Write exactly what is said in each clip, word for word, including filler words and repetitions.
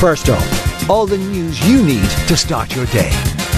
First up, all the news you need to start your day.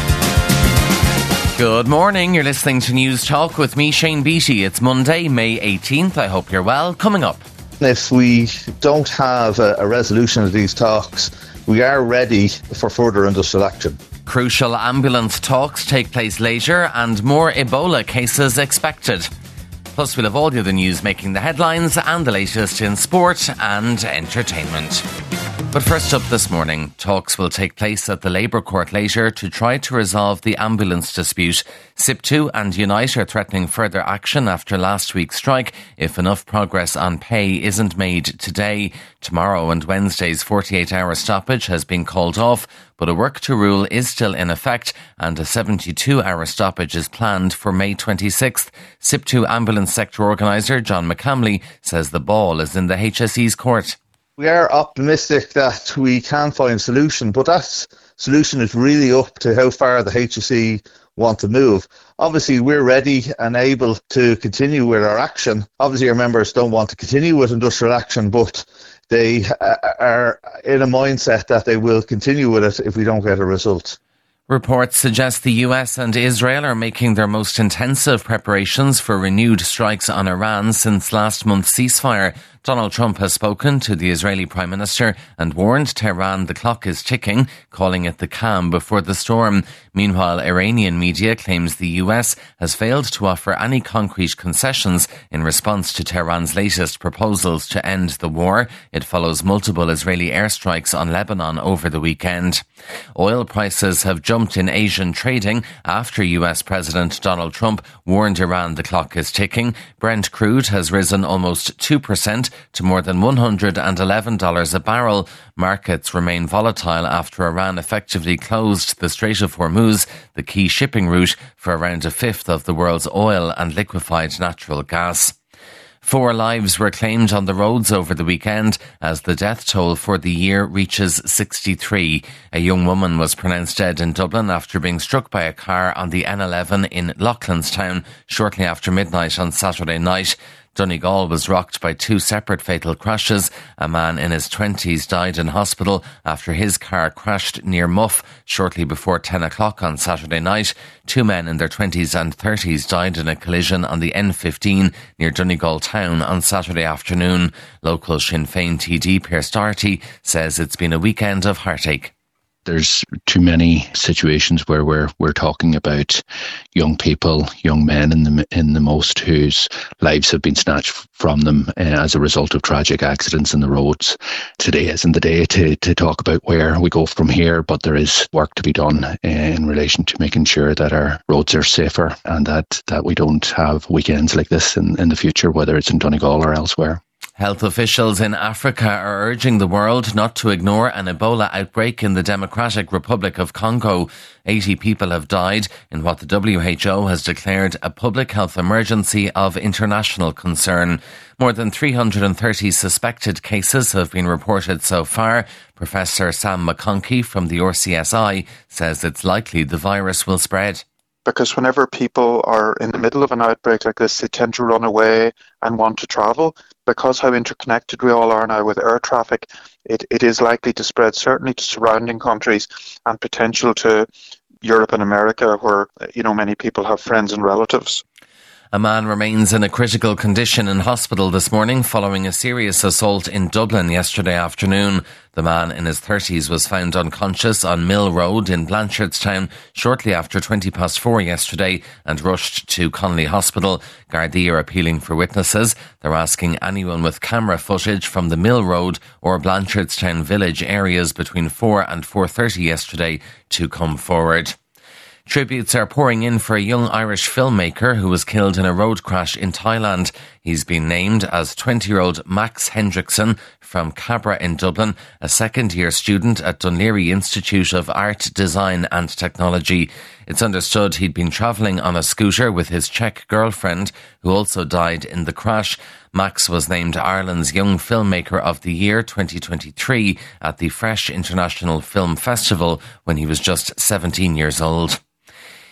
Good morning, you're listening to News Talk with me, Shane Beattie. It's Monday, May eighteenth. I hope you're well. Coming up. If we don't have a, a resolution of these talks, we are ready for further industrial action. Crucial ambulance talks take place later and more Ebola cases expected. Plus, we'll have all the other news making the headlines and the latest in sport and entertainment. But first up this morning, talks will take place at the Labour Court later to try to resolve the ambulance dispute. S I P two and Unite are threatening further action after last week's strike if enough progress on pay isn't made today. Tomorrow and Wednesday's forty-eight hour stoppage has been called off, but a work to rule is still in effect and a seventy-two hour stoppage is planned for May twenty-sixth. S I P two ambulance sector organiser John McCamley says the ball is in the H S E's court. We are optimistic that we can find a solution, but that solution is really up to how far the H S E want to move. Obviously, we're ready and able to continue with our action. Obviously, our members don't want to continue with industrial action, but they are in a mindset that they will continue with it if we don't get a result. Reports suggest the U S and Israel are making their most intensive preparations for renewed strikes on Iran since last month's ceasefire. Donald Trump has spoken to the Israeli Prime Minister and warned Tehran the clock is ticking, calling it the calm before the storm. Meanwhile, Iranian media claims the U S has failed to offer any concrete concessions in response to Tehran's latest proposals to end the war. It follows multiple Israeli airstrikes on Lebanon over the weekend. Oil prices have jumped in Asian trading after U S President Donald Trump warned Iran the clock is ticking. Brent crude has risen almost two percent to more than one hundred eleven dollars a barrel. Markets remain volatile after Iran effectively closed the Strait of Hormuz, the key shipping route for around a fifth of the world's oil and liquefied natural gas. Four lives were claimed on the roads over the weekend as the death toll for the year reaches sixty-three. A young woman was pronounced dead in Dublin after being struck by a car on the N eleven in Loughlinstown shortly after midnight on Saturday night. Donegal was rocked by two separate fatal crashes. A man in his twenties died in hospital after his car crashed near Muff shortly before ten o'clock on Saturday night. Two men in their twenties and thirties died in a collision on the N fifteen near Donegal town on Saturday afternoon. Local Sinn Féin T D Pearse Doherty says it's been a weekend of heartache. There's too many situations where we're we're talking about young people, young men in the in the most, whose lives have been snatched from them uh, as a result of tragic accidents in the roads. Today isn't the day to, to talk about where we go from here, but there is work to be done uh, in relation to making sure that our roads are safer and that, that we don't have weekends like this in, in the future, whether it's in Donegal or elsewhere. Health officials in Africa are urging the world not to ignore an Ebola outbreak in the Democratic Republic of Congo. eighty people have died in what the W H O has declared a public health emergency of international concern. More than three hundred thirty suspected cases have been reported so far. Professor Sam McConkey from the R C S I says it's likely the virus will spread. Because whenever people are in the middle of an outbreak like this, they tend to run away and want to travel. Because how interconnected we all are now with air traffic, it, it is likely to spread certainly to surrounding countries and potential to Europe and America, where, you know, many people have friends and relatives. A man remains in a critical condition in hospital this morning following a serious assault in Dublin yesterday afternoon. The man in his thirties was found unconscious on Mill Road in Blanchardstown shortly after twenty past four yesterday and rushed to Connolly Hospital. Gardaí are appealing for witnesses. They're asking anyone with camera footage from the Mill Road or Blanchardstown village areas between four and four thirty yesterday to come forward. Tributes are pouring in for a young Irish filmmaker who was killed in a road crash in Thailand. He's been named as twenty-year-old Max Hendrickson from Cabra in Dublin, a second-year student at Dún Laoghaire Institute of Art, Design and Technology. It's understood he'd been travelling on a scooter with his Czech girlfriend, who also died in the crash. Max was named Ireland's Young Filmmaker of the Year twenty twenty-three at the Fresh International Film Festival when he was just seventeen years old.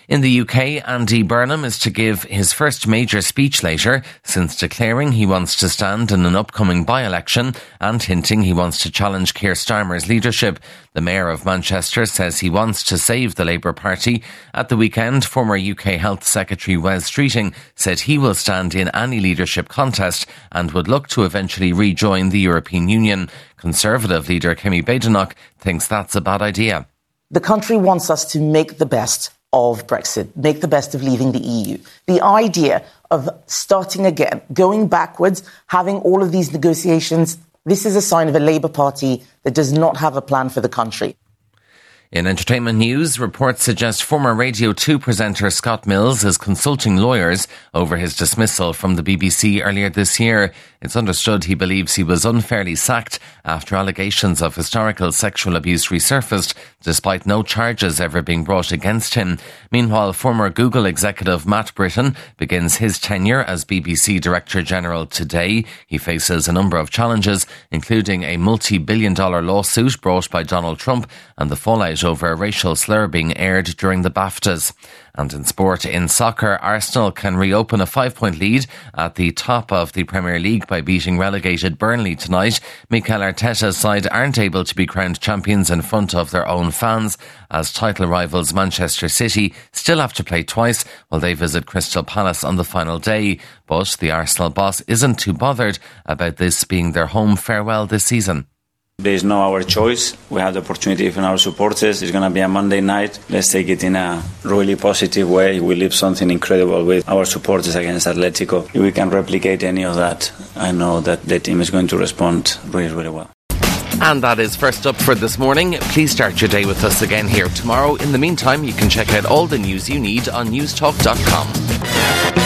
In the U K, Andy Burnham is to give his first major speech later since declaring he wants to stand in an upcoming by-election and hinting he wants to challenge Keir Starmer's leadership. The Mayor of Manchester says he wants to save the Labour Party. At the weekend, former U K Health Secretary Wes Streeting said he will stand in any leadership contest and would look to eventually rejoin the European Union. Conservative leader Kemi Badenoch thinks that's a bad idea. The country wants us to make the best of Brexit, make the best of leaving the E U. The idea of starting again, going backwards, having all of these negotiations, this is a sign of a Labour Party that does not have a plan for the country. In entertainment news, reports suggest former Radio two presenter Scott Mills is consulting lawyers over his dismissal from the B B C earlier this year. It's understood he believes he was unfairly sacked after allegations of historical sexual abuse resurfaced, despite no charges ever being brought against him. Meanwhile, former Google executive Matt Britton begins his tenure as B B C Director General today. He faces a number of challenges, including a multi-billion dollar lawsuit brought by Donald Trump and the fallout over a racial slur being aired during the BAFTAs. And in sport, in soccer, Arsenal can reopen a five-point lead at the top of the Premier League by beating relegated Burnley tonight. Mikel Arteta's side aren't able to be crowned champions in front of their own fans, as title rivals Manchester City still have to play twice while they visit Crystal Palace on the final day. But the Arsenal boss isn't too bothered about this being their home farewell this season. There is no our choice. We have the opportunity from our supporters. It's going to be a Monday night. Let's take it in a really positive way. We live something incredible with our supporters against Atletico. If we can replicate any of that, I know that the team is going to respond really, really well. And that is First Up for this morning. Please start your day with us again here tomorrow. In the meantime, you can check out all the news you need on newstalk dot com.